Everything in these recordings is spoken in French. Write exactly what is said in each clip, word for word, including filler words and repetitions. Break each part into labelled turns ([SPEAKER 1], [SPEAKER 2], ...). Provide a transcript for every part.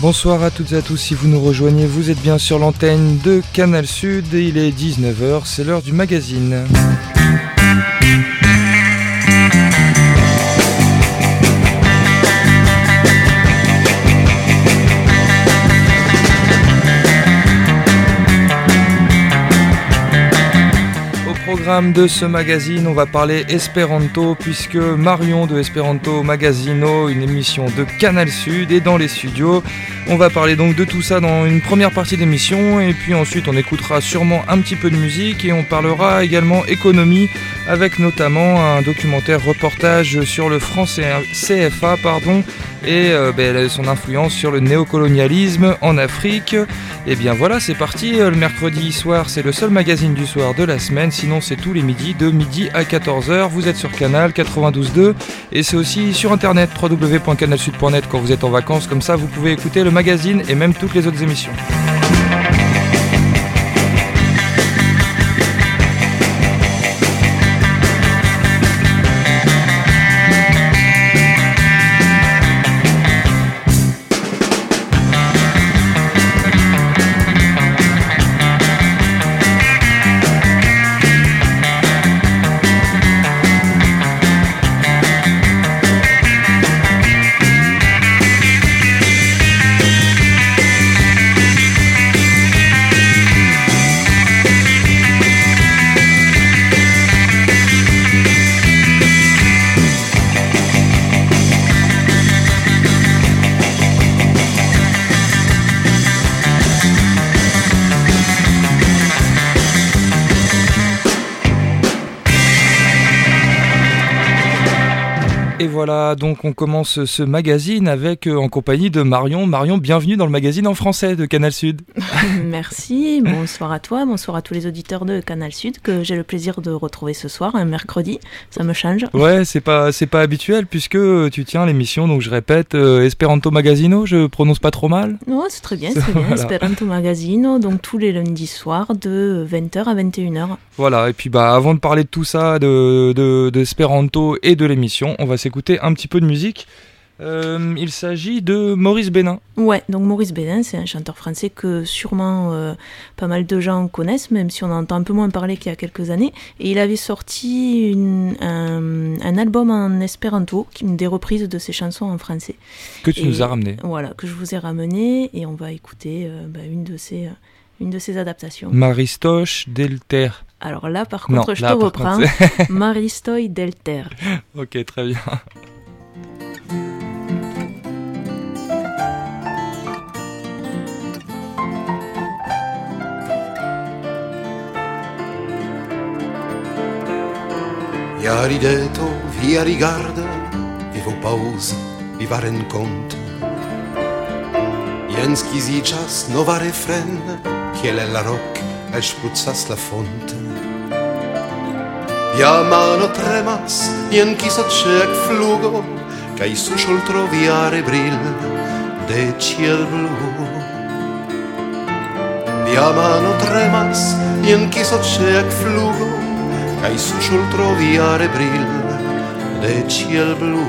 [SPEAKER 1] Bonsoir à toutes et à tous, si vous nous rejoignez, vous êtes bien sur l'antenne de Canal Sud et il est dix-neuf heures, c'est l'heure du magazine. Programme de ce magazine, on va parler espéranto puisque Marion de Esperanto Magazino, une émission de Canal Sud, est dans les studios. On va parler donc de tout ça dans une première partie d'émission et puis ensuite on écoutera sûrement un petit peu de musique et on parlera également économie avec notamment un documentaire reportage sur le franc C F A pardon, et euh, ben, son influence sur le néocolonialisme en Afrique. Et bien voilà, c'est parti, le mercredi soir c'est le seul magazine du soir de la semaine, sinon c'est tous les midis, de midi à quatorze heures, vous êtes sur Canal quatre-vingt-douze deux et c'est aussi sur internet w w w point canal sud point net quand vous êtes en vacances, comme ça vous pouvez écouter le magazine et même toutes les autres émissions. Et voilà, donc on commence ce magazine avec, euh, en compagnie de Marion. Marion, bienvenue dans le magazine en français de Canal Sud.
[SPEAKER 2] Merci, bonsoir à toi, bonsoir à tous les auditeurs de Canal Sud que j'ai le plaisir de retrouver ce soir, un mercredi, ça me change.
[SPEAKER 1] Ouais, c'est pas, c'est pas habituel puisque tu tiens l'émission, donc je répète, euh, Esperanto Magazino, je prononce pas trop mal.
[SPEAKER 2] Ouais, c'est très bien, c'est très bien, voilà. Esperanto Magazino, donc tous les lundis soirs de vingt heures à vingt et une heures.
[SPEAKER 1] Voilà, et puis bah avant de parler de tout ça, de, de, de Esperanto et de l'émission, on va s'écouter un petit peu de musique. Euh, il s'agit de Maurice Bénin.
[SPEAKER 2] Ouais, donc Maurice Bénin, c'est un chanteur français que sûrement euh, pas mal de gens connaissent, même si on en entend un peu moins parler qu'il y a quelques années. Et il avait sorti une, un, un album en espéranto, des reprises de ses chansons en français.
[SPEAKER 1] Que tu
[SPEAKER 2] et,
[SPEAKER 1] nous as ramené.
[SPEAKER 2] Voilà, que je vous ai ramené, et on va écouter euh, bah, une de ces... Euh, une de ces adaptations.
[SPEAKER 1] Maristoche Delter.
[SPEAKER 2] Alors là, par contre,
[SPEAKER 1] non,
[SPEAKER 2] je
[SPEAKER 1] là,
[SPEAKER 2] te reprends. Maristoi Delter.
[SPEAKER 1] Ok, très bien.
[SPEAKER 3] Ja rideto, via rigarda, vivo pauza, viva rencontre. Jenski zičas, nova refren, kiel el la roc, el spruzzas la fonte. Via mano tremas, jenki socek flugo, kai su scioltro viare bril de ciel blu. Via mano tremas, jenki socek flugo, kai su scioltro viare bril de ciel blu.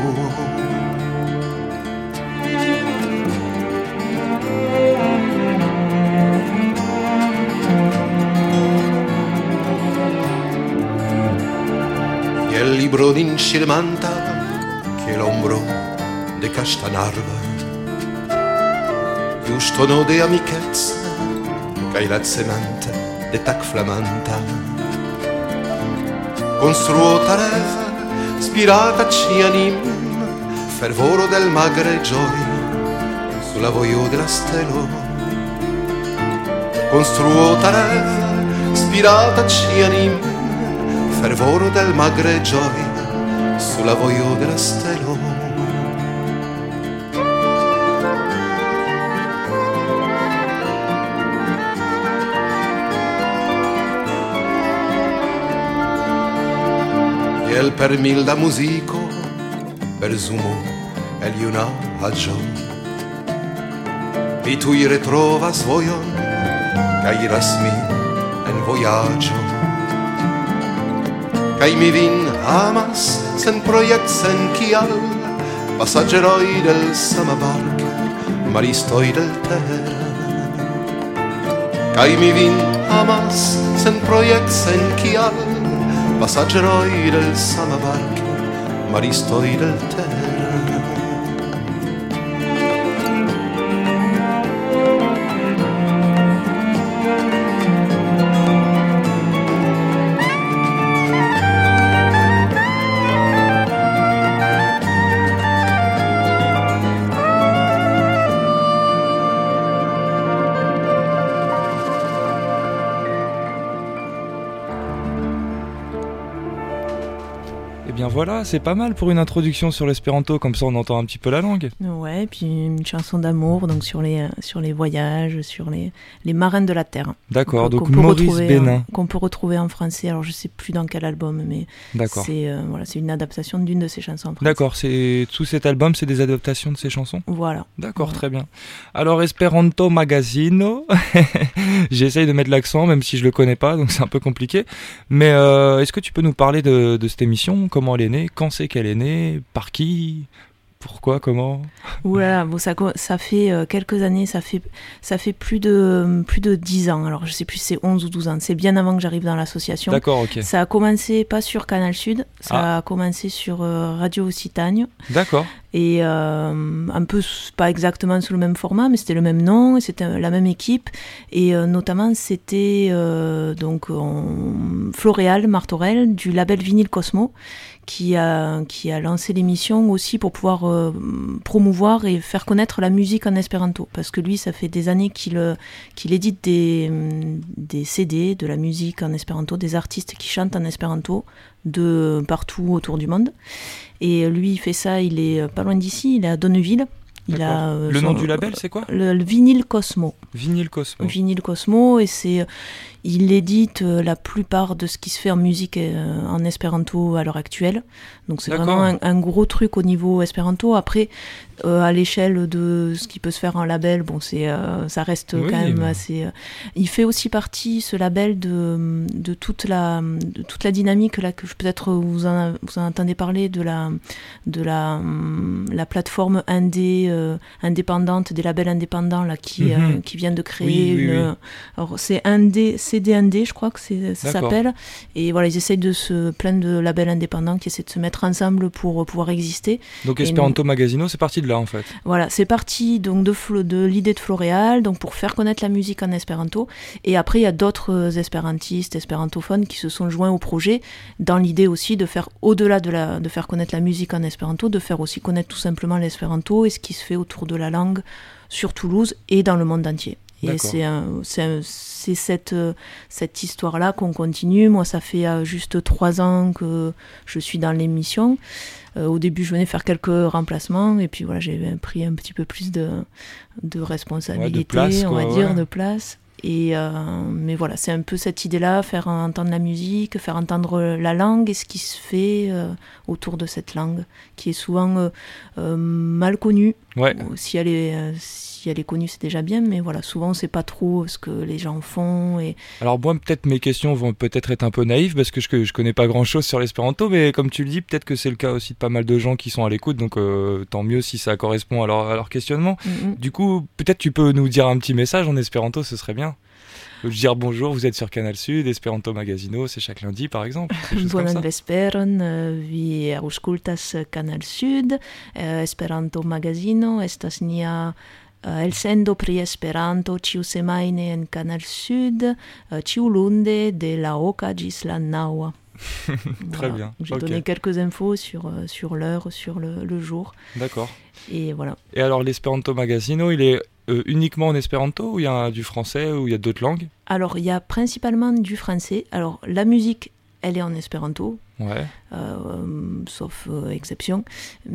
[SPEAKER 3] El libro d'incilmanta che l'ombro de castanarva giustono de amichezza che la semante de tac flamanta construo tareva spirata cianim fervoro del magre gioia sulla voio della stelo construo tareva spirata cianim fervoro del magre gioia sulla voio della stelo. E el per mil da musico berzumo el juna agio vi tui retrovas vojon ca iras mi en voyaggio Kaj mi vin amas sen projekt, sen kial Passageroi del sama bark maristoi del ter. Cai mi vin amas sen project sen kial, passageroi del sama barchi, maristoi del ter.
[SPEAKER 1] Voilà, c'est pas mal pour une introduction sur l'espéranto, comme ça on entend un petit peu la langue.
[SPEAKER 2] Ouais, et puis une chanson d'amour, donc sur les, sur les voyages, sur les, les marins de la terre.
[SPEAKER 1] D'accord, donc,
[SPEAKER 2] donc
[SPEAKER 1] Maurice Bénin.
[SPEAKER 2] En, qu'on peut retrouver en français, alors je sais plus dans quel album, mais
[SPEAKER 1] D'accord.
[SPEAKER 2] c'est, euh, voilà, c'est une adaptation d'une de ses chansons en français.
[SPEAKER 1] D'accord, c'est, tout cet album, c'est des adaptations de ses chansons ?
[SPEAKER 2] Voilà.
[SPEAKER 1] D'accord,
[SPEAKER 2] voilà.
[SPEAKER 1] Très bien. Alors, Esperanto Magazino, j'essaye de mettre l'accent, même si je le connais pas, donc c'est un peu compliqué. Mais euh, est-ce que tu peux nous parler de, de cette émission ? Comment elle est née ? Quand c'est qu'elle est née ? Par qui ? Pourquoi ? Comment ?
[SPEAKER 2] Oula, bon, ça, ça fait euh, quelques années, ça fait, ça fait plus de, plus de dix ans. Alors, je sais plus si c'est onze ou douze ans. C'est bien avant que j'arrive dans l'association.
[SPEAKER 1] D'accord, ok.
[SPEAKER 2] Ça a commencé pas sur Canal Sud, ça
[SPEAKER 1] ah.
[SPEAKER 2] a commencé sur euh, Radio Occitanie.
[SPEAKER 1] D'accord.
[SPEAKER 2] Et euh, un peu, pas exactement sous le même format, mais c'était le même nom, et c'était la même équipe. Et euh, notamment, c'était euh, donc on, Floréal Martorell du label Vinyl Cosmo, qui a, qui a lancé l'émission aussi pour pouvoir euh, promouvoir et faire connaître la musique en espéranto. Parce que lui, ça fait des années qu'il, qu'il édite des, des C D, de la musique en espéranto, des artistes qui chantent en espéranto de partout autour du monde. Et lui, il fait ça, il est pas loin d'ici, il est à Donneville. Il a, euh,
[SPEAKER 1] le
[SPEAKER 2] son,
[SPEAKER 1] nom du label, c'est quoi ?
[SPEAKER 2] le, le Vinyl Cosmo.
[SPEAKER 1] Vinyl Cosmo.
[SPEAKER 2] Vinyl Cosmo, et c'est, il édite la plupart de ce qui se fait en musique euh, en espéranto à l'heure actuelle. Donc c'est
[SPEAKER 1] D'accord.
[SPEAKER 2] vraiment un, un gros truc au niveau espéranto. Après, euh, à l'échelle de ce qui peut se faire en label, bon, c'est, euh, ça reste
[SPEAKER 1] oui,
[SPEAKER 2] quand même
[SPEAKER 1] mais...
[SPEAKER 2] assez... Euh, il fait aussi partie, ce label, de, de, toute, la, de toute la dynamique, là, que peut-être vous en, vous en entendez parler, de la, de la, la plateforme indé, euh, indépendante, des labels indépendants là, qui, mm-hmm. euh, qui viennent de créer
[SPEAKER 1] oui, oui,
[SPEAKER 2] une...
[SPEAKER 1] oui.
[SPEAKER 2] Alors, c'est indé, C D indé, je crois que c'est, ça
[SPEAKER 1] D'accord.
[SPEAKER 2] s'appelle. Et voilà, ils essayent de se... plein de labels indépendants qui essaient de se mettre ensemble pour pouvoir exister.
[SPEAKER 1] Donc Esperanto et... Magazino, c'est parti de là en fait.
[SPEAKER 2] Voilà, c'est parti donc de, de l'idée de Floréal, donc pour faire connaître la musique en espéranto. Et après, il y a d'autres espérantistes, espérantophones qui se sont joints au projet dans l'idée aussi de faire, au-delà de, la, de faire connaître la musique en espéranto, de faire aussi connaître tout simplement l'espéranto et ce qui se fait autour de la langue sur Toulouse et dans le monde entier. Et c'est, un, c'est, un, c'est cette, cette histoire-là qu'on continue. Moi, ça fait euh, juste trois ans que je suis dans l'émission. Euh, au début, je venais faire quelques remplacements. Et puis voilà, j'ai pris un petit peu plus de, de responsabilité, ouais, de place, on va ouais. dire, de place. Et euh, mais voilà, c'est un peu cette idée-là, faire entendre la musique, faire entendre la langue et ce qui se fait euh, autour de cette langue, qui est souvent euh, euh, mal connue.
[SPEAKER 1] Ouais.
[SPEAKER 2] Si elle est, euh, si elle est connue, c'est déjà bien, mais voilà, souvent on sait pas trop ce que les gens font. Et...
[SPEAKER 1] Alors moi, peut-être mes questions vont peut-être être un peu naïves parce que je, je connais pas grand-chose sur l'espéranto, mais comme tu le dis, peut-être que c'est le cas aussi de pas mal de gens qui sont à l'écoute, donc euh, tant mieux si ça correspond à leur, à leur questionnement. Mm-hmm. Du coup, peut-être tu peux nous dire un petit message en espéranto, ce serait bien. Dire bonjour, vous êtes sur Canal Sud, Esperanto Magazino, c'est chaque lundi par exemple.
[SPEAKER 2] Buon vesperon, vi auscultas Canal Sud, Esperanto Magazino, estas nia elsendo pri Esperanto ĉiu semajne en Canal Sud, ĉiu lunde de la oka ĝis la naŭa.
[SPEAKER 1] Très
[SPEAKER 2] voilà.
[SPEAKER 1] bien.
[SPEAKER 2] J'ai
[SPEAKER 1] okay.
[SPEAKER 2] donné quelques infos sur, sur l'heure, sur le, le jour.
[SPEAKER 1] D'accord.
[SPEAKER 2] Et voilà.
[SPEAKER 1] Et alors l'Esperanto Magazino, il est euh, uniquement en espéranto ou il y a du français ou il y a d'autres langues ?
[SPEAKER 2] Alors il y a principalement du français. Alors la musique, elle est en espéranto.
[SPEAKER 1] Ouais.
[SPEAKER 2] Euh, sauf euh, exception.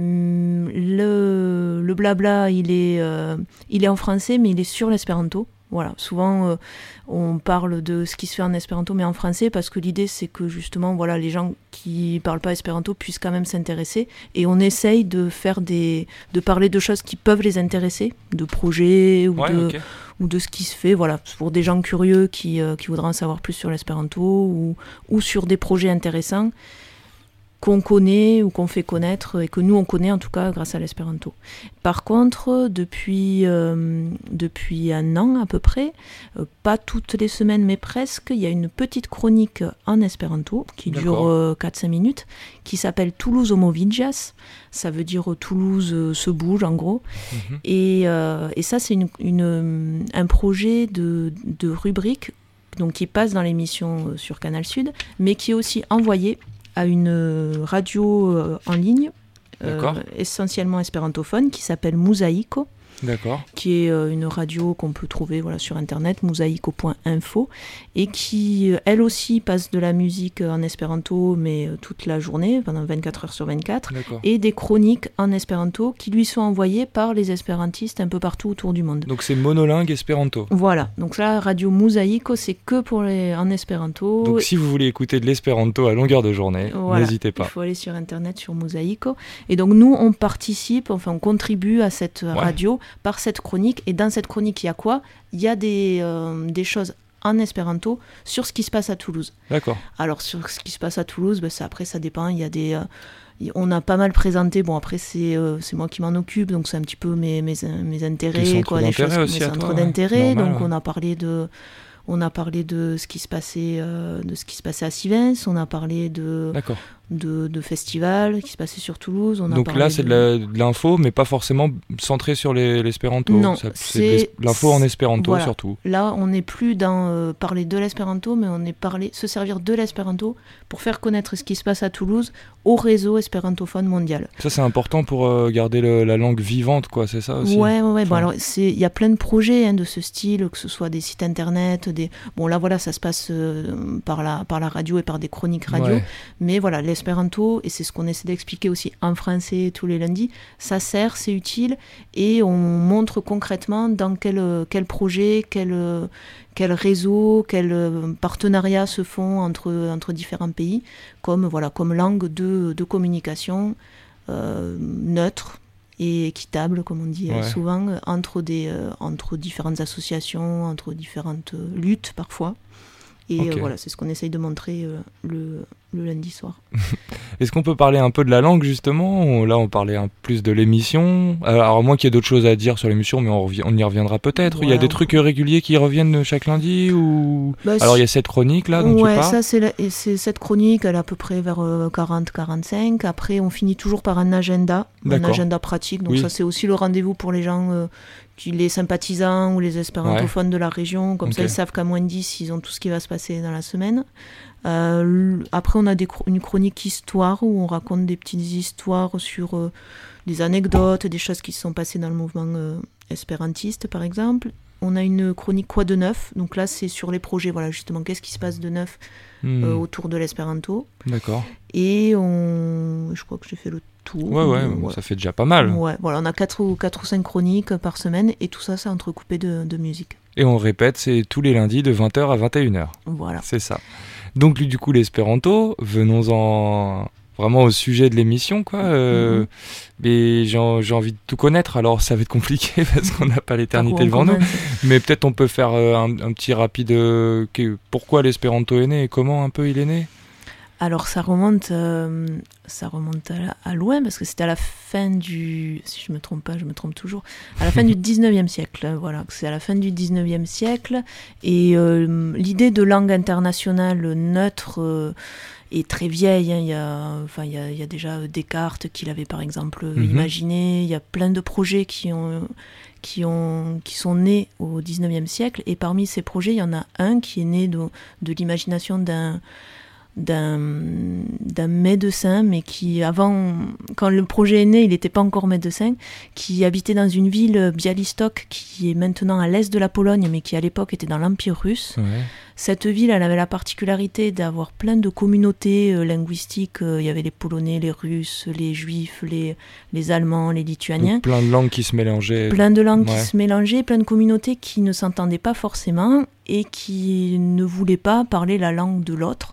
[SPEAKER 2] Le, le blabla, il est, euh, il est en français, mais il est sur l'espéranto. Voilà, souvent euh, on parle de ce qui se fait en espéranto mais en français parce que l'idée c'est que justement voilà, les gens qui parlent pas espéranto puissent quand même s'intéresser et on essaye de faire des de parler de choses qui peuvent les intéresser, de projets ou,
[SPEAKER 1] ouais,
[SPEAKER 2] de,
[SPEAKER 1] okay.
[SPEAKER 2] ou de ce qui se fait, voilà, pour des gens curieux qui, euh, qui voudraient en savoir plus sur l'espéranto ou, ou sur des projets intéressants. qu'on connaît ou qu'on fait connaître et que nous on connaît en tout cas grâce à l'espéranto. Par contre, depuis, euh, depuis un an à peu près, euh, pas toutes les semaines mais presque, il y a une petite chronique en espéranto qui D'accord. dure euh, quatre à cinq minutes, qui s'appelle Toulouse Homovigias. Ça veut dire Toulouse euh, se bouge en gros. Mm-hmm. Et, euh, et ça c'est une, une, un projet de, de rubrique donc, qui passe dans l'émission sur Canal Sud, mais qui est aussi envoyé à une radio euh, en ligne, euh, essentiellement espérantophone, qui s'appelle Mosaïco,
[SPEAKER 1] D'accord.
[SPEAKER 2] qui est euh, une radio qu'on peut trouver voilà, sur internet, mosaïco point info, et qui, euh, elle aussi, passe de la musique en espéranto, mais euh, toute la journée, pendant vingt-quatre heures sur vingt-quatre,
[SPEAKER 1] D'accord.
[SPEAKER 2] et des chroniques en espéranto qui lui sont envoyées par les espérantistes un peu partout autour du monde.
[SPEAKER 1] Donc c'est monolingue espéranto.
[SPEAKER 2] Voilà, donc là, Radio Mosaïco, c'est que pour les... en espéranto.
[SPEAKER 1] Donc si vous voulez écouter de l'espéranto à longueur de journée,
[SPEAKER 2] voilà,
[SPEAKER 1] n'hésitez pas.
[SPEAKER 2] Il faut aller sur internet, sur Mosaïco. Et donc nous, on participe, enfin on contribue à cette ouais. radio par cette chronique, et dans cette chronique il y a quoi ? Il y a des, euh, des choses en espéranto sur ce qui se passe à Toulouse.
[SPEAKER 1] D'accord.
[SPEAKER 2] Alors sur ce qui se passe à Toulouse, ben, ça, après ça dépend, il y a des... Euh, on a pas mal présenté, bon après c'est, euh, c'est moi qui m'en occupe, donc c'est un petit peu mes, mes, mes intérêts, quoi, les choses,
[SPEAKER 1] aussi
[SPEAKER 2] mes
[SPEAKER 1] à
[SPEAKER 2] centres
[SPEAKER 1] toi,
[SPEAKER 2] d'intérêt,
[SPEAKER 1] ouais. Normal,
[SPEAKER 2] donc
[SPEAKER 1] ouais.
[SPEAKER 2] on a parlé de... On a parlé de ce qui se passait, euh, de ce qui se passait à Sivens, on a parlé de, de, de festivals qui se passaient sur Toulouse. On a
[SPEAKER 1] Donc
[SPEAKER 2] parlé
[SPEAKER 1] là, c'est de,
[SPEAKER 2] de,
[SPEAKER 1] la, de l'info, mais pas forcément centré sur les, l'espéranto.
[SPEAKER 2] Non,
[SPEAKER 1] Ça, c'est,
[SPEAKER 2] c'est
[SPEAKER 1] de l'info en espéranto
[SPEAKER 2] voilà.
[SPEAKER 1] surtout.
[SPEAKER 2] Là, on n'est plus dans euh, parler de l'espéranto, mais on est parler, se servir de l'espéranto pour faire connaître ce qui se passe à Toulouse au réseau espérantophone mondial.
[SPEAKER 1] Ça, c'est important pour euh, garder le, la langue vivante, quoi. C'est ça aussi.
[SPEAKER 2] Ouais, ouais, ouais.
[SPEAKER 1] Enfin...
[SPEAKER 2] Bon, alors c'est, il y a plein de projets hein, de ce style, que ce soit des sites internet, des. Bon, là, voilà, ça se passe euh, par la par la radio et par des chroniques radio. Ouais. Mais voilà, l'espéranto, et c'est ce qu'on essaie d'expliquer aussi en français tous les lundis. Ça sert, c'est utile, et on montre concrètement dans quel quel projet, quel quel réseau, quels partenariats se font entre entre différents pays, comme voilà, comme langue de de communication euh, neutre et équitable, comme on dit ouais. souvent, entre, des, euh, entre différentes associations, entre différentes euh, luttes parfois. Et okay. euh, voilà, c'est ce qu'on essaye de montrer euh, le, le lundi soir.
[SPEAKER 1] Est-ce qu'on peut parler un peu de la langue, justement ? Là, on parlait un plus de l'émission. Alors, à moins qu'il y ait d'autres choses à dire sur l'émission, mais on, rev- on y reviendra peut-être. Voilà. Il y a des trucs réguliers qui reviennent chaque lundi ou... bah, Alors, il y a cette chronique, là, dont
[SPEAKER 2] ouais,
[SPEAKER 1] tu parles.
[SPEAKER 2] ça, c'est, la... c'est cette chronique, elle est à peu près vers euh, quarante à quarante-cinq. Après, on finit toujours par un agenda, D'accord. un agenda pratique. Donc, oui. ça, c'est aussi le rendez-vous pour les gens... Euh, les sympathisants ou les espérantophones ouais. de la région, comme okay. ça ils savent qu'à moins dix ils ont tout ce qui va se passer dans la semaine. Euh, après on a des, une chronique histoire où on raconte des petites histoires sur euh, des anecdotes, des choses qui se sont passées dans le mouvement euh, espérantiste par exemple. On a une chronique quoi de neuf, donc là c'est sur les projets, voilà justement qu'est-ce qui se passe de neuf mmh. euh, autour de l'espéranto.
[SPEAKER 1] D'accord.
[SPEAKER 2] Et on, je crois que j'ai fait le tour.
[SPEAKER 1] Ouais ouais,
[SPEAKER 2] euh, ouais.
[SPEAKER 1] ça fait déjà pas mal.
[SPEAKER 2] Ouais, voilà, on a quatre ou cinq chroniques par semaine et tout ça c'est entrecoupé de, de musique.
[SPEAKER 1] Et on répète, c'est tous les lundis de vingt heures à vingt et une heures.
[SPEAKER 2] Voilà.
[SPEAKER 1] C'est ça. Donc du coup l'espéranto, venons-en vraiment au sujet de l'émission, quoi. Euh, mm-hmm. Mais j'ai, j'ai envie de tout connaître, alors ça va être compliqué parce qu'on n'a pas l'éternité devant nous. Mais peut-être on peut faire un, un petit rapide. Euh, pourquoi l'espéranto est né et comment un peu il est né ?
[SPEAKER 2] Alors ça remonte, euh, ça remonte à, à loin parce que c'était à la fin du, si je me trompe pas, je me trompe toujours, à la fin du dix-neuvième siècle. Voilà, c'est à la fin du dix-neuvième siècle et euh, l'idée de langue internationale neutre euh, est très vieille. Hein. Il y a, enfin il y a, il y a déjà Descartes qui l'avait par exemple mm-hmm. imaginé. Il y a plein de projets qui ont qui ont qui sont nés au dix-neuvième siècle et parmi ces projets, il y en a un qui est né de, de l'imagination d'un D'un, d'un médecin, mais qui avant, quand le projet est né, il n'était pas encore médecin, qui habitait dans une ville, Białystok, qui est maintenant à l'est de la Pologne, mais qui à l'époque était dans l'Empire russe. Ouais. Cette ville, elle avait la particularité d'avoir plein de communautés euh, linguistiques. Il y avait les Polonais, les Russes, les Juifs, les, les Allemands, les Lituaniens.
[SPEAKER 1] Donc plein de langues qui se mélangeaient.
[SPEAKER 2] Plein de langues ouais. qui se mélangeaient, plein de communautés qui ne s'entendaient pas forcément et qui ne voulaient pas parler la langue de l'autre.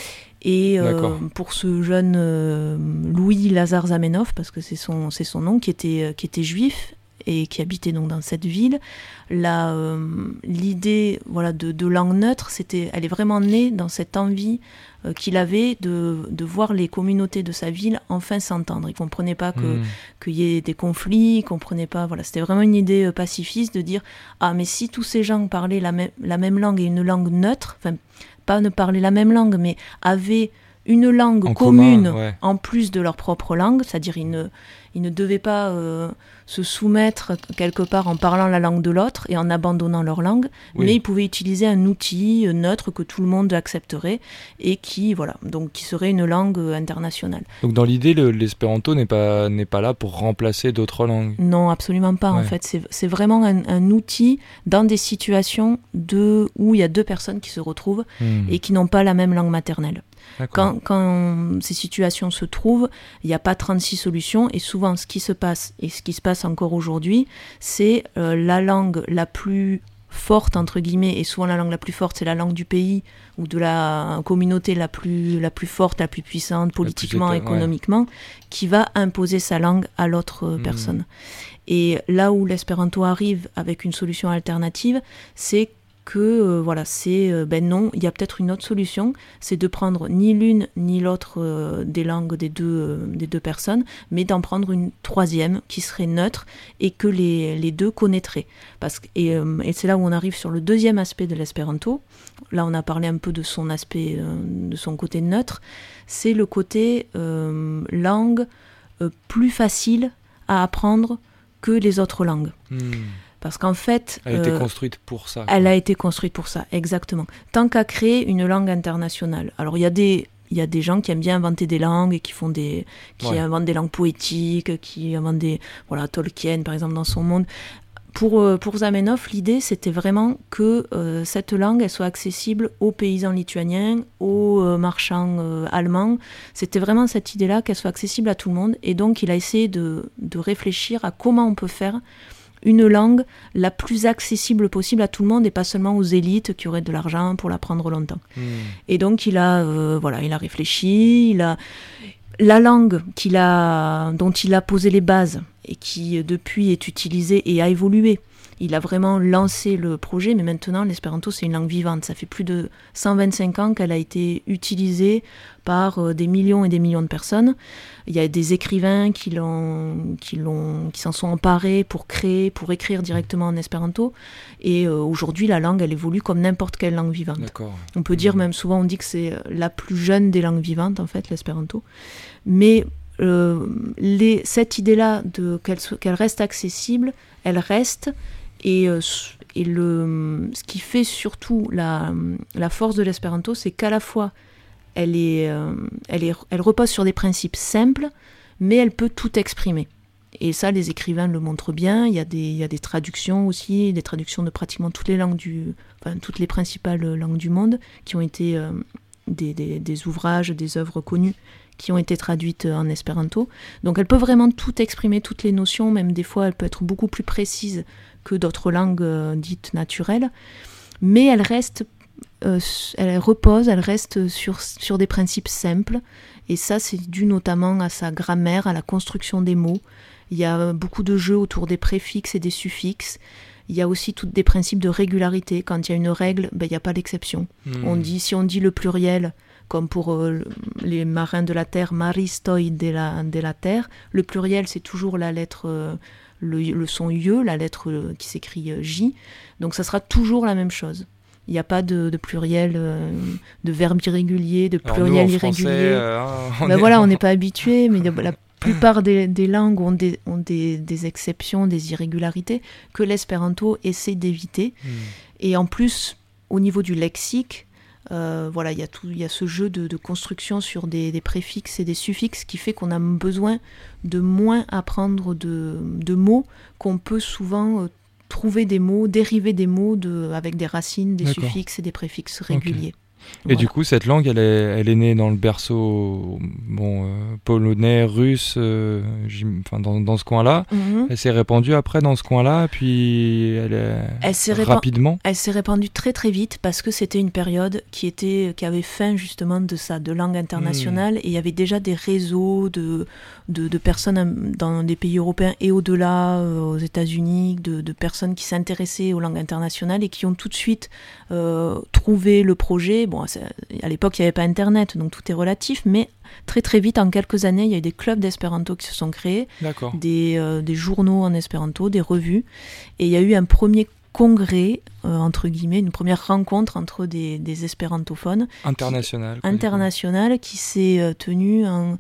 [SPEAKER 2] Et euh, pour ce jeune euh, Louis Lazare Zamenhof, parce que c'est son, c'est son nom, qui était, qui était juif, et qui habitait donc dans cette ville. La, euh, l'idée voilà, de, de langue neutre, c'était, elle est vraiment née dans cette envie euh, qu'il avait de, de voir les communautés de sa ville enfin s'entendre. Il ne comprenait pas que, mmh. qu'il y ait des conflits, il comprenait pas, voilà, c'était vraiment une idée pacifiste de dire « Ah, mais si tous ces gens parlaient la, même la même langue et une langue neutre, enfin, pas ne parler la même langue, mais avaient une langue en commune commun, ouais. en plus de leur propre langue, c'est-à-dire ils ne, ils ne devaient pas euh, se soumettre quelque part en parlant la langue de l'autre et en abandonnant leur langue, oui. mais ils pouvaient utiliser un outil neutre que tout le monde accepterait et qui, voilà, donc qui serait une langue internationale.
[SPEAKER 1] Donc dans l'idée, le, l'espéranto n'est pas, n'est pas là pour remplacer d'autres langues ?
[SPEAKER 2] Non, absolument pas. Ouais. En fait, c'est, c'est vraiment un, un outil dans des situations de, où il y a deux personnes qui se retrouvent mmh. et qui n'ont pas la même langue maternelle. Quand, quand ces situations se trouvent, il n'y a pas trente-six solutions et souvent ce qui se passe, et ce qui se passe encore aujourd'hui, c'est euh, la langue la plus forte, entre guillemets, et souvent la langue la plus forte, c'est la langue du pays ou de la communauté la plus, la plus forte, la plus puissante, politiquement, plus éta- économiquement, ouais. qui va imposer sa langue à l'autre mmh. personne. Et là où l'espéranto arrive avec une solution alternative, c'est que euh, voilà, c'est euh, ben non, il y a peut-être une autre solution, c'est de prendre ni l'une ni l'autre euh, des langues des deux, euh, des deux personnes, mais d'en prendre une troisième qui serait neutre et que les, les deux connaîtraient. Parce que, et, euh, et c'est là où on arrive sur le deuxième aspect de l'espéranto. Là, on a parlé un peu de son aspect, euh, de son côté neutre. C'est le côté euh, langue euh, plus facile à apprendre que les autres langues. Mmh. Parce qu'en fait...
[SPEAKER 1] Elle a été euh, construite pour ça.
[SPEAKER 2] Elle quoi. a été construite pour ça, exactement. Tant qu'à créer une langue internationale. Alors, il y a des... Il y a des gens qui aiment bien inventer des langues et qui font des, qui ouais. inventent des langues poétiques, qui inventent des, voilà, Tolkien par exemple dans son monde. Pour euh, pour Zamenhof, l'idée c'était vraiment que euh, cette langue elle soit accessible aux paysans lituaniens, aux euh, marchands euh, allemands. C'était vraiment cette idée-là qu'elle soit accessible à tout le monde. Et donc il a essayé de de réfléchir à comment on peut faire une langue la plus accessible possible à tout le monde et pas seulement aux élites qui auraient de l'argent pour l'apprendre longtemps. Mmh. Et donc il a, euh, voilà, il a réfléchi, il a la langue qu'il a, dont il a posé les bases et qui depuis est utilisée et a évolué. Il a vraiment lancé le projet, mais maintenant l'espéranto c'est une langue vivante. Ça fait plus de cent vingt-cinq ans qu'elle a été utilisée par euh, des millions et des millions de personnes. Il y a des écrivains qui l'ont, qui l'ont, qui s'en sont emparés pour créer, pour écrire directement en espéranto. Et euh, aujourd'hui, la langue, elle évolue comme n'importe quelle langue vivante. D'accord. On peut dire, même souvent, on dit que c'est la plus jeune des langues vivantes, en fait, l'espéranto. Mais euh, les, cette idée-là de qu'elle, qu'elle reste accessible, elle reste. Et, euh, et le, ce qui fait surtout la, la force de l'espéranto, c'est qu'à la fois, elle, est, euh, elle, est, elle repose sur des principes simples, mais elle peut tout exprimer. Et ça, les écrivains le montrent bien. Il y a des, il y a des traductions aussi, des traductions de pratiquement toutes les langues du, enfin, toutes les principales langues du monde, qui ont été euh, des, des, des ouvrages, des œuvres connues, qui ont été traduites en espéranto. Donc elle peut vraiment tout exprimer, toutes les notions, même des fois elle peut être beaucoup plus précise que d'autres langues euh, dites naturelles, mais elle reste, euh, elle repose, elle reste sur, sur des principes simples, et ça c'est dû notamment à sa grammaire, à la construction des mots. Il y a beaucoup de jeux autour des préfixes et des suffixes. Il y a aussi tous des principes de régularité. Quand il y a une règle, ben, il n'y a pas d'exception. Mmh. On dit, si on dit le pluriel, comme pour euh, les marins de la terre, maristoi de la, de la terre, le pluriel c'est toujours la lettre, euh, le, le son ie, la lettre euh, qui s'écrit euh, J, donc ça sera toujours la même chose. Il n'y a pas de, de pluriel, euh, de verbe irrégulier, de pluriel irrégulier. Français, euh, ben est... voilà, on n'est pas habitué, mais la plupart des, des langues ont, des, ont des, des exceptions, des irrégularités que l'espéranto essaie d'éviter. Mmh. Et en plus, au niveau du lexique, Euh, voilà, il y a tout, il y a ce jeu de, de construction sur des, des préfixes et des suffixes qui fait qu'on a besoin de moins apprendre de, de mots, qu'on peut souvent euh, trouver des mots, dériver des mots de, avec des racines, des D'accord. suffixes et des préfixes réguliers.
[SPEAKER 1] Et voilà. Du coup, cette langue, elle est, elle est née dans le berceau bon, euh, polonais, russe, euh, enfin, dans, dans ce coin-là. Mm-hmm. Elle s'est répandue après dans ce coin-là, puis elle est
[SPEAKER 2] elle s'est
[SPEAKER 1] rapidement.
[SPEAKER 2] Répan- elle s'est répandue très très vite parce que c'était une période qui était, qui avait faim justement de ça, de langue internationale, mm. et il y avait déjà des réseaux de, de, de personnes dans des pays européens et au-delà, euh, aux États-Unis, de, de personnes qui s'intéressaient aux langues internationales et qui ont tout de suite euh, trouvé le projet. Bon, à l'époque, il n'y avait pas Internet, donc tout est relatif, mais très très vite, en quelques années, il y a eu des clubs d'espéranto qui se sont créés, des, euh, des journaux en espéranto, des revues, et il y a eu un premier congrès, euh, entre guillemets, une première rencontre entre des, des espérantophones.
[SPEAKER 1] International.
[SPEAKER 2] Qui, international, qui s'est euh, tenue en,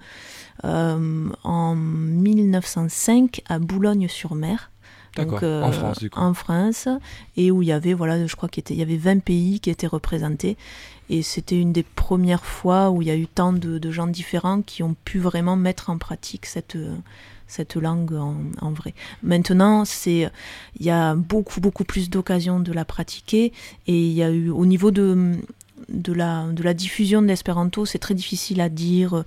[SPEAKER 2] euh, en mille neuf cent cinq à Boulogne-sur-Mer.
[SPEAKER 1] Donc, euh, en France, du coup.
[SPEAKER 2] En France, et où il y avait, voilà, je crois qu'il y avait vingt pays qui étaient représentés. Et c'était une des premières fois où il y a eu tant de, de gens différents qui ont pu vraiment mettre en pratique cette, cette langue en, en vrai. Maintenant, c'est, il y a beaucoup, beaucoup plus d'occasions de la pratiquer. Et il y a eu, au niveau de... De la, de la diffusion de l'espéranto, c'est très difficile à dire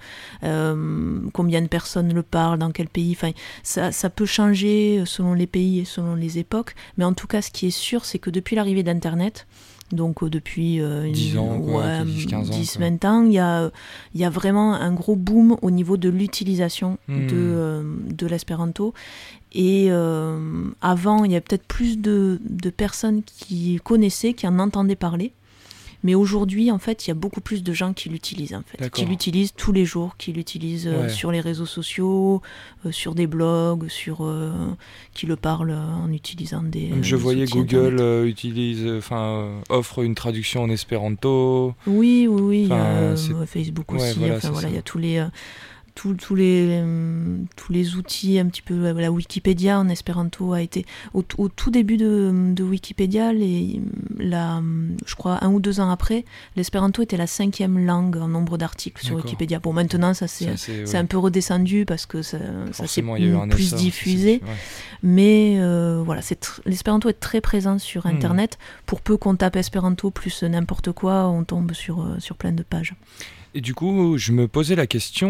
[SPEAKER 2] euh, combien de personnes le parlent, dans quel pays. Enfin, ça, ça peut changer selon les pays et selon les époques, mais en tout cas, ce qui est sûr, c'est que depuis l'arrivée d'Internet, donc euh, depuis euh,
[SPEAKER 1] dix ans, quoi,
[SPEAKER 2] ouais,
[SPEAKER 1] dix quinze ans,
[SPEAKER 2] dix vingt ans, il y a, il y a vraiment un gros boom au niveau de l'utilisation mmh. de, euh, de l'espéranto. Et euh, avant, il y a peut-être plus de, de personnes qui connaissaient, qui en entendaient parler. Mais aujourd'hui, en fait, il y a beaucoup plus de gens qui l'utilisent, en fait,
[SPEAKER 1] D'accord.
[SPEAKER 2] qui l'utilisent tous les jours, qui l'utilisent euh,
[SPEAKER 1] ouais.
[SPEAKER 2] sur les réseaux sociaux, euh, sur des blogs, sur euh, qui le parlent en utilisant des.
[SPEAKER 1] Je
[SPEAKER 2] des
[SPEAKER 1] voyais Google euh, utilise, enfin, euh, offre une traduction en espéranto.
[SPEAKER 2] Oui, oui, oui. Il y a euh, Facebook aussi.
[SPEAKER 1] Ouais, voilà,
[SPEAKER 2] enfin voilà,
[SPEAKER 1] ça.
[SPEAKER 2] il y a tous les. Euh, Tous, tous, les, euh, tous les outils, un petit peu, euh, la Wikipédia en espéranto a été, au, au tout début de, de Wikipédia, les, la, je crois un ou deux ans après, l'espéranto était la cinquième langue en nombre d'articles sur
[SPEAKER 1] D'accord.
[SPEAKER 2] Wikipédia. Bon, maintenant, ça c'est, ça, c'est,
[SPEAKER 1] c'est
[SPEAKER 2] ouais. un peu redescendu parce que ça, ça s'est plus
[SPEAKER 1] essor,
[SPEAKER 2] diffusé.
[SPEAKER 1] Ouais.
[SPEAKER 2] Mais euh, voilà, c'est tr- l'espéranto est très présent sur Internet. Mmh. Pour peu qu'on tape espéranto plus n'importe quoi, on tombe sur, euh, sur plein de pages.
[SPEAKER 1] Et du coup, je me posais la question,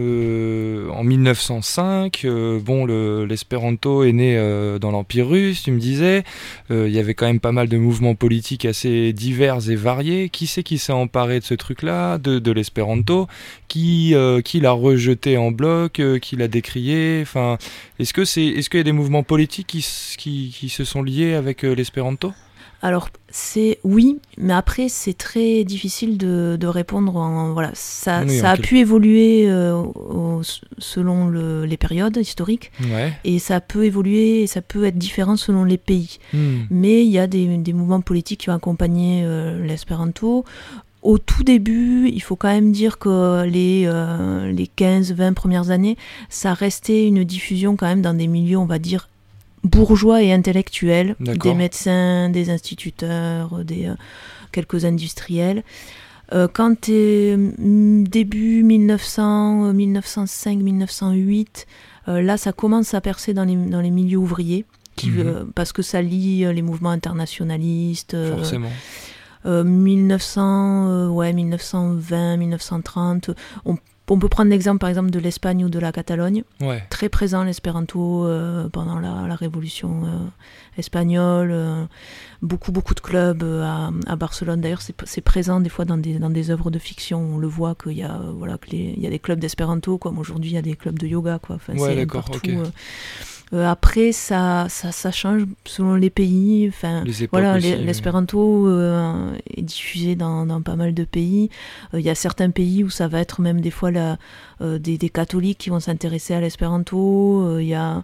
[SPEAKER 1] euh, en mille neuf cent cinq, euh, bon, le, l'espéranto est né euh, dans l'Empire russe, tu me disais, euh, il y avait quand même pas mal de mouvements politiques assez divers et variés. Qui c'est qui s'est emparé de ce truc-là, de, de l'espéranto, qui, euh, qui l'a rejeté en bloc, euh, qui l'a décrié, enfin, est-ce que c'est, est-ce qu'il y a des mouvements politiques qui, qui, qui se sont liés avec euh, l'espéranto ?
[SPEAKER 2] Alors, c'est oui, mais après, c'est très difficile de, de répondre. En, voilà, ça,
[SPEAKER 1] oui,
[SPEAKER 2] ça a
[SPEAKER 1] quel...
[SPEAKER 2] pu évoluer euh, au, selon le, les périodes historiques,
[SPEAKER 1] ouais.
[SPEAKER 2] et ça peut évoluer, et ça peut être différent selon les pays.
[SPEAKER 1] Hmm.
[SPEAKER 2] Mais il y a des, des mouvements politiques qui ont accompagné euh, l'espéranto. Au tout début, il faut quand même dire que les, euh, les quinze vingt premières années, ça restait une diffusion quand même dans des milieux, on va dire, bourgeois et intellectuels,
[SPEAKER 1] D'accord.
[SPEAKER 2] des médecins, des instituteurs, des, euh, quelques industriels. Euh, quand t'es début mille neuf cents, mille neuf cent cinq, mille neuf cent huit, euh, là ça commence à percer dans les, dans les milieux ouvriers, qui, mmh. euh, parce que ça lie les mouvements internationalistes. Euh,
[SPEAKER 1] Forcément.
[SPEAKER 2] Euh, mille neuf cents, euh, ouais, mille neuf cent vingt, mille neuf cent trente, on On peut prendre l'exemple par exemple de l'Espagne ou de la Catalogne,
[SPEAKER 1] ouais.
[SPEAKER 2] très présent l'espéranto euh, pendant la, la révolution euh, espagnole, euh, beaucoup beaucoup de clubs euh, à, à Barcelone. D'ailleurs c'est, c'est présent des fois dans des, dans des œuvres de fiction, on le voit qu'il y a, euh, voilà, que les, il y a des clubs d'espéranto, comme aujourd'hui il y a des clubs de yoga, quoi. Enfin,
[SPEAKER 1] ouais,
[SPEAKER 2] c'est
[SPEAKER 1] d'accord,
[SPEAKER 2] partout,
[SPEAKER 1] ok.
[SPEAKER 2] Euh, Euh, après, ça, ça, ça change selon les pays. Enfin,
[SPEAKER 1] les
[SPEAKER 2] voilà,
[SPEAKER 1] aussi,
[SPEAKER 2] l'espéranto euh, est diffusé dans, dans pas mal de pays. Il euh, y a certains pays où ça va être même des fois la, euh, des, des catholiques qui vont s'intéresser à l'espéranto. Il euh, y a,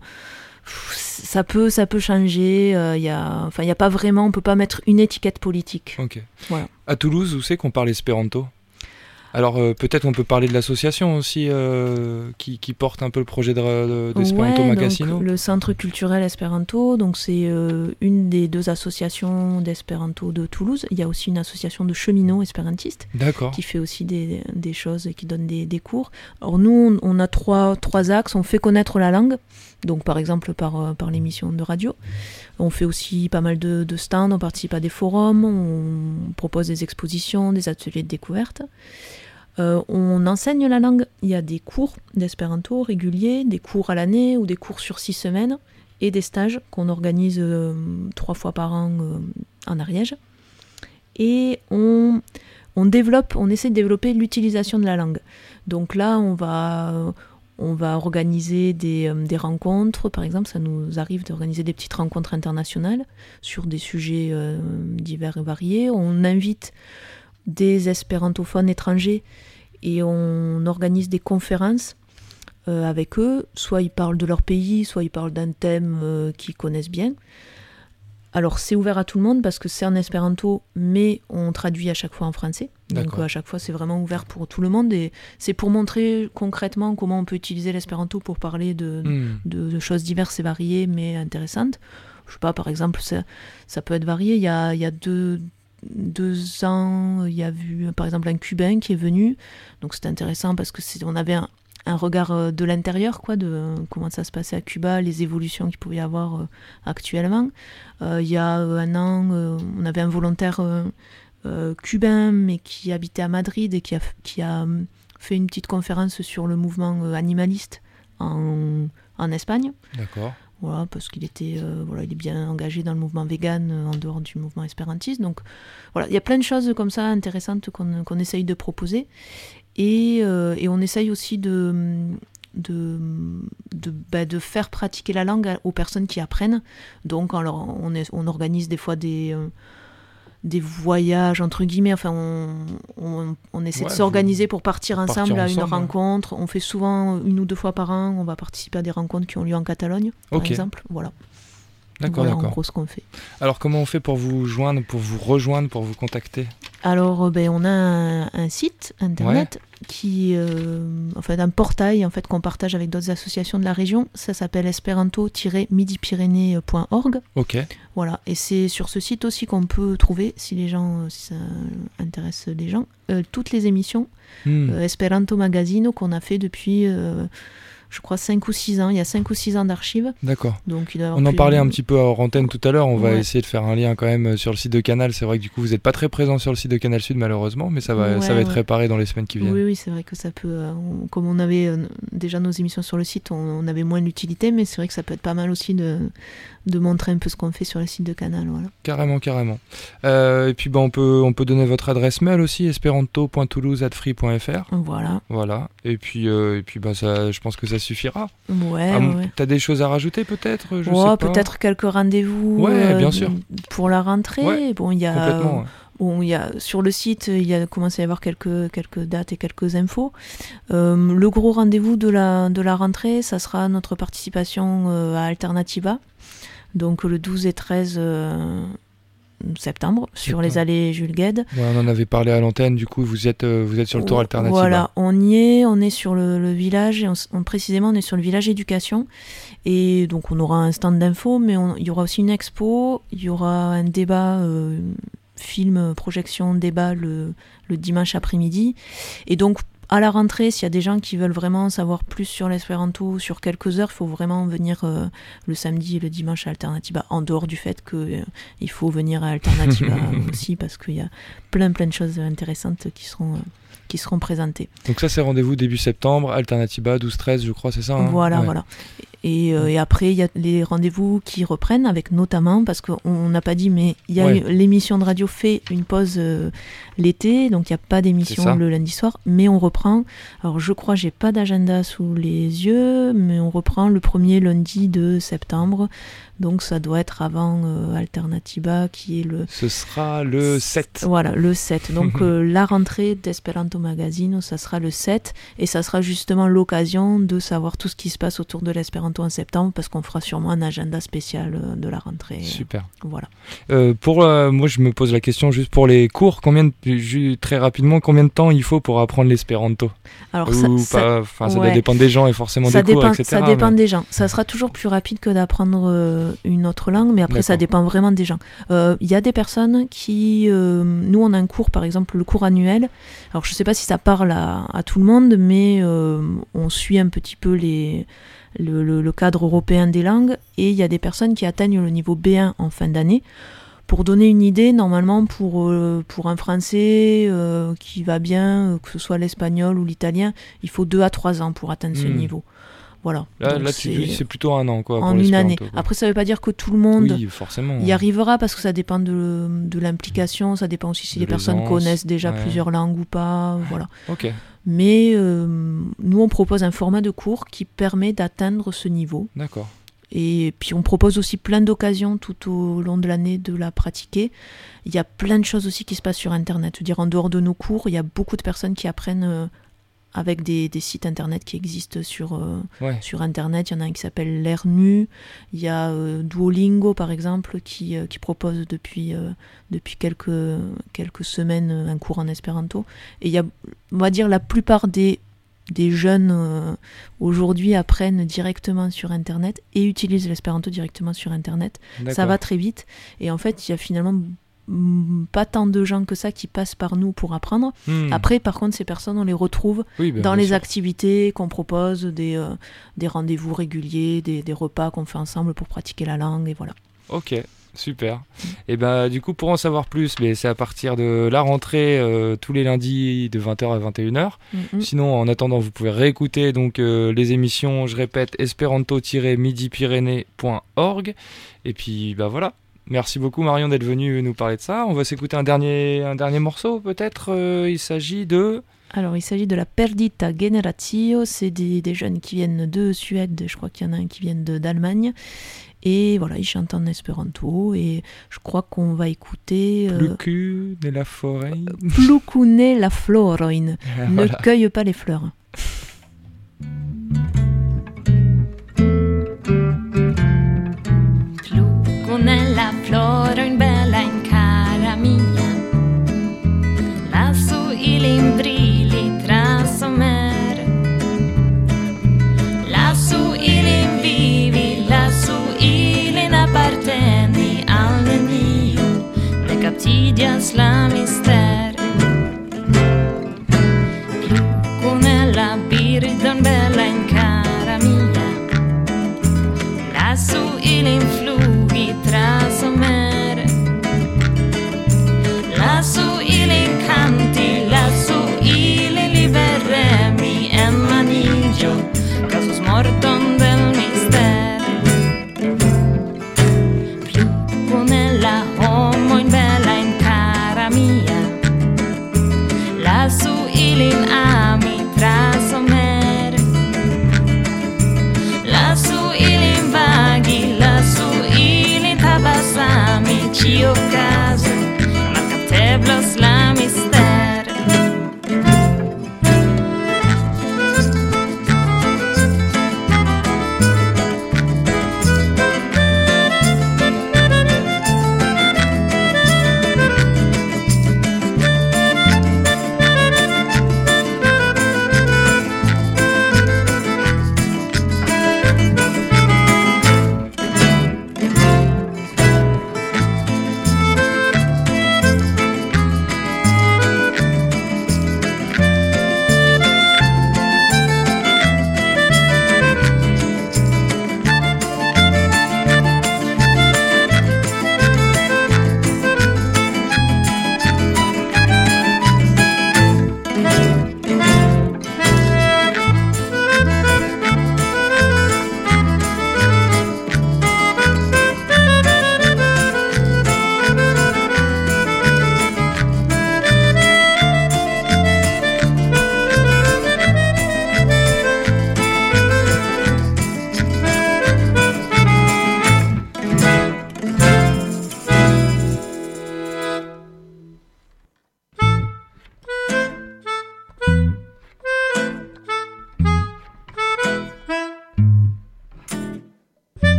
[SPEAKER 2] ça peut, ça peut changer. Il euh, y a, enfin, il y a pas vraiment. On peut pas mettre une étiquette politique.
[SPEAKER 1] Ok.
[SPEAKER 2] Voilà.
[SPEAKER 1] À Toulouse, où c'est qu'on parle espéranto ? Alors euh, peut-être on peut parler de l'association aussi euh, qui, qui porte un peu le projet de, d'Esperanto
[SPEAKER 2] ouais,
[SPEAKER 1] Magazzino.
[SPEAKER 2] Donc, le Centre culturel Esperanto, donc c'est euh, une des deux associations d'Esperanto de Toulouse. Il y a aussi une association de cheminots espérantistes
[SPEAKER 1] D'accord.
[SPEAKER 2] qui fait aussi des, des choses et qui donne des, des cours. Alors nous, on, on a trois, trois axes. On fait connaître la langue, donc par exemple par, par l'émission de radio. On fait aussi pas mal de, de stands, on participe à des forums, on propose des expositions, des ateliers de découverte. Euh, on enseigne la langue, il y a des cours d'espéranto réguliers, des cours à l'année ou des cours sur six semaines et des stages qu'on organise euh, trois fois par an euh, en Ariège. Et on, on développe, on essaie de développer l'utilisation de la langue. Donc là, on va, on va organiser des, euh, des rencontres, par exemple, ça nous arrive d'organiser des petites rencontres internationales sur des sujets euh, divers et variés. On invite des espérantophones étrangers et on organise des conférences euh, avec eux. Soit ils parlent de leur pays, soit ils parlent d'un thème euh, qu'ils connaissent bien. Alors c'est ouvert à tout le monde parce que c'est en espéranto, mais on traduit à chaque fois en français. Donc
[SPEAKER 1] D'accord.
[SPEAKER 2] à chaque fois c'est vraiment ouvert pour tout le monde et c'est pour montrer concrètement comment on peut utiliser l'espéranto pour parler de,
[SPEAKER 1] Mmh.
[SPEAKER 2] de, de choses diverses et variées mais intéressantes. Je sais pas, par exemple, ça, ça peut être varié. Il y a, il y a deux... deux ans, il y a eu par exemple un Cubain qui est venu, donc c'était intéressant parce que c'est, on avait un, un regard de l'intérieur, quoi, de comment ça se passait à Cuba, les évolutions qu'il pouvait y avoir euh, actuellement. Euh, il y a un an, euh, on avait un volontaire euh, euh, cubain mais qui habitait à Madrid et qui a, qui a fait une petite conférence sur le mouvement euh, animaliste en, en Espagne.
[SPEAKER 1] D'accord.
[SPEAKER 2] Voilà, parce qu'il était, euh, voilà, il est bien engagé dans le mouvement vegan euh, en dehors du mouvement espérantiste. Donc voilà, il y a plein de choses comme ça intéressantes qu'on, qu'on essaye de proposer. Et, euh, et on essaye aussi de, de, de, bah, de faire pratiquer la langue aux personnes qui apprennent. Donc alors, on, est, on organise des fois des... Euh, des voyages entre guillemets, enfin on, on, on essaie
[SPEAKER 1] Ouais,
[SPEAKER 2] de s'organiser
[SPEAKER 1] vous-
[SPEAKER 2] pour partir
[SPEAKER 1] pour
[SPEAKER 2] ensemble
[SPEAKER 1] partir
[SPEAKER 2] à une
[SPEAKER 1] ensemble, ouais.
[SPEAKER 2] rencontre. On fait souvent une ou deux fois par an, on va participer à des rencontres qui ont lieu en Catalogne, par
[SPEAKER 1] Ok.
[SPEAKER 2] exemple. Voilà.
[SPEAKER 1] D'accord,
[SPEAKER 2] Voilà
[SPEAKER 1] d'accord.
[SPEAKER 2] en gros ce qu'on fait.
[SPEAKER 1] Alors comment on fait pour vous joindre, pour vous rejoindre, pour vous contacter?
[SPEAKER 2] Alors, euh, ben, on a un, un site internet qui, euh, enfin, un portail en fait qu'on partage avec d'autres associations de la région. Ça s'appelle espéranto tiret midi pyrénées point org.
[SPEAKER 1] Ok.
[SPEAKER 2] Voilà, et c'est sur ce site aussi qu'on peut trouver, si les gens, euh, si ça intéresse les gens, euh, toutes les émissions
[SPEAKER 1] Hmm.
[SPEAKER 2] euh, Esperanto Magazzino qu'on a fait depuis, euh, je crois, cinq ou six ans. Il y a cinq ou six ans d'archives.
[SPEAKER 1] D'accord.
[SPEAKER 2] Donc, il doit y avoir
[SPEAKER 1] On en
[SPEAKER 2] plus-
[SPEAKER 1] parlait un petit peu hors antenne tout à l'heure, on va
[SPEAKER 2] Ouais.
[SPEAKER 1] essayer de faire un lien quand même sur le site de Canal. C'est vrai que du coup vous n'êtes pas très présent sur le site de Canal Sud malheureusement, mais ça va,
[SPEAKER 2] Ouais,
[SPEAKER 1] ça va être
[SPEAKER 2] ouais.
[SPEAKER 1] réparé dans les semaines qui viennent.
[SPEAKER 2] Oui, oui, c'est vrai que ça peut. euh, on- comme on avait euh, déjà nos émissions sur le site, on, on avait moins l'utilité, mais c'est vrai que ça peut être pas mal aussi de, de montrer un peu ce qu'on fait sur le site de Canal. Voilà.
[SPEAKER 1] Carrément, carrément. Euh, et puis bah, on, peut, on peut donner votre adresse mail aussi, esperanto point toulouse arobase free point f r.
[SPEAKER 2] Voilà.
[SPEAKER 1] Voilà. Et puis, euh, et puis bah, ça, je pense que ça suffira.
[SPEAKER 2] Ouais,
[SPEAKER 1] Ah,
[SPEAKER 2] ouais.
[SPEAKER 1] T'as des choses à rajouter peut-être? Je
[SPEAKER 2] Ouais,
[SPEAKER 1] sais pas.
[SPEAKER 2] peut-être quelques rendez-vous
[SPEAKER 1] Ouais, bien sûr.
[SPEAKER 2] pour la rentrée.
[SPEAKER 1] Ouais,
[SPEAKER 2] bon, il y a,
[SPEAKER 1] Complètement. ouais.
[SPEAKER 2] bon, il y a sur le site, il y a commencé à y avoir quelques quelques dates et quelques infos. Euh, le gros rendez-vous de la de la rentrée, ça sera notre participation euh, à Alternativa, donc le douze et treize euh, septembre sur
[SPEAKER 1] Septembre.
[SPEAKER 2] les allées Jules Guesde.
[SPEAKER 1] Ouais, on en avait parlé à l'antenne, du coup vous êtes, euh, vous êtes sur le tour alternatif.
[SPEAKER 2] Voilà, on y est, on est sur le, le village, et on, s- on- précisément on est sur le village éducation, et donc on aura un stand d'infos, mais on- il y aura aussi une expo, il y aura un débat, euh, film, projection, débat le, le dimanche après-midi, et donc à la rentrée, s'il y a des gens qui veulent vraiment savoir plus sur l'espéranto, sur quelques heures, il faut vraiment venir euh, le samedi et le dimanche à Alternativa, en dehors du fait qu'il faut venir à Alternativa aussi, parce qu'il y a plein plein de choses intéressantes qui seront, euh, qui seront présentées.
[SPEAKER 1] Donc ça c'est rendez-vous début septembre, Alternativa douze treize je crois, c'est ça hein?
[SPEAKER 2] Voilà,
[SPEAKER 1] Ouais.
[SPEAKER 2] voilà. Et, euh, et après, il y a les rendez-vous qui reprennent, avec notamment, parce qu'on n'a pas dit, mais il y a
[SPEAKER 1] Ouais.
[SPEAKER 2] eu- l'émission de radio fait une pause euh, l'été, donc il n'y a pas
[SPEAKER 1] C'est ça.
[SPEAKER 2] d'émission le lundi soir, mais on reprend. Alors je crois, j'ai pas d'agenda sous les yeux, mais on reprend le premier lundi de septembre, donc ça doit être avant euh, Alternativa, qui est le...
[SPEAKER 1] Ce sera le sept.
[SPEAKER 2] Voilà, le sept. Donc euh, la rentrée d'Esperanto Magazzino, ça sera le sept, et ça sera justement l'occasion de savoir tout ce qui se passe autour de l'espéranto espéranto en septembre parce qu'on fera sûrement un agenda spécial euh, de la rentrée.
[SPEAKER 1] Super.
[SPEAKER 2] Voilà.
[SPEAKER 1] Euh, pour, euh, moi, je me pose la question juste pour les cours, combien de, très rapidement, combien de temps il faut pour apprendre l'espéranto?
[SPEAKER 2] Alors,
[SPEAKER 1] Ou
[SPEAKER 2] ça,
[SPEAKER 1] pas,
[SPEAKER 2] ça,
[SPEAKER 1] enfin, ça
[SPEAKER 2] ouais.
[SPEAKER 1] doit dépendre des gens et forcément
[SPEAKER 2] ça
[SPEAKER 1] des cours,
[SPEAKER 2] dépend,
[SPEAKER 1] et cetera.
[SPEAKER 2] Ça dépend
[SPEAKER 1] mais...
[SPEAKER 2] des gens. Ça sera toujours plus rapide que d'apprendre euh, une autre langue, mais après, D'accord. ça dépend vraiment des gens. Il euh, y a des personnes qui... Euh, nous, on a un cours, par exemple, le cours annuel. Alors, je ne sais pas si ça parle à, à tout le monde, mais euh, on suit un petit peu les... Le, le, le cadre européen des langues, et il y a des personnes qui atteignent le niveau B un en fin d'année. Pour donner une idée, normalement pour, euh, pour un Français euh, qui va bien, euh, que ce soit l'espagnol ou l'italien, il faut deux à trois ans pour atteindre mmh. ce niveau. Voilà.
[SPEAKER 1] Là, là tu dis c'est plutôt un an, quoi.
[SPEAKER 2] En
[SPEAKER 1] pour
[SPEAKER 2] une année.
[SPEAKER 1] Quoi.
[SPEAKER 2] Après, ça ne veut pas dire que tout le monde
[SPEAKER 1] oui, forcément,
[SPEAKER 2] y arrivera, parce que ça dépend de, de l'implication, ça dépend aussi si de les personnes connaissent déjà ouais. plusieurs langues ou pas. Voilà.
[SPEAKER 1] Ok.
[SPEAKER 2] Mais euh, nous, on propose un format de cours qui permet d'atteindre ce niveau.
[SPEAKER 1] D'accord.
[SPEAKER 2] Et puis on propose aussi plein d'occasions tout au long de l'année de la pratiquer. Il y a plein de choses aussi qui se passent sur Internet. Je veux dire, en dehors de nos cours, il y a beaucoup de personnes qui apprennent euh, avec des, des sites Internet qui existent sur, euh, ouais. sur Internet. Il y en a un qui s'appelle Lernu. Il y a euh, Duolingo, par exemple, qui, euh, qui propose depuis, euh, depuis quelques, quelques semaines un cours en espéranto. Et il y a, on va dire, la plupart des des jeunes euh, aujourd'hui apprennent directement sur Internet et utilisent l'espéranto directement sur Internet. D'accord. Ça va très vite. Et en fait, il y a finalement m- pas tant de gens que ça qui passent par nous pour apprendre. Hmm. Après, par contre, ces personnes, on les retrouve oui, ben, dans les sûr. activités qu'on propose, des, euh, des rendez-vous réguliers, des, des repas qu'on fait ensemble pour pratiquer la langue, et voilà.
[SPEAKER 1] Ok. Super. Et ben du coup, pour en savoir plus, mais c'est à partir de la rentrée euh, tous les lundis de vingt heures à vingt et une heures. Mm-hmm. Sinon, en attendant, vous pouvez réécouter donc euh, les émissions. Je répète, espéranto tiret midi pyrénées point org. Et puis bah voilà. Merci beaucoup Marion d'être venue nous parler de ça. On va s'écouter un dernier un dernier morceau peut-être. Euh, il s'agit de.
[SPEAKER 2] Alors, il s'agit de la Perdita Generatio. C'est des, des jeunes qui viennent de Suède. Je crois qu'il y en a un qui vient de, d'Allemagne. Et voilà, ils chantent en espéranto. Et je crois qu'on va écouter... Euh,
[SPEAKER 1] Plucu nella florein.
[SPEAKER 2] Plucu nella florein.
[SPEAKER 1] Ah,
[SPEAKER 2] ne voilà. Cueille pas les fleurs.
[SPEAKER 4] Plucu nella florein bella in cara mia. Lassù i limbrilli tra sommer. Lassù i limbivi, lassù i appartieni al nemico, le captidias la mister. Plucu nella birdon bella in cara mia. Lassù i influghi tra sommer. Lassù i canti, lassù i liberremi en manigio, casus morton del mister. Plucu nella homo in bella in cara mia.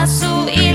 [SPEAKER 4] lasso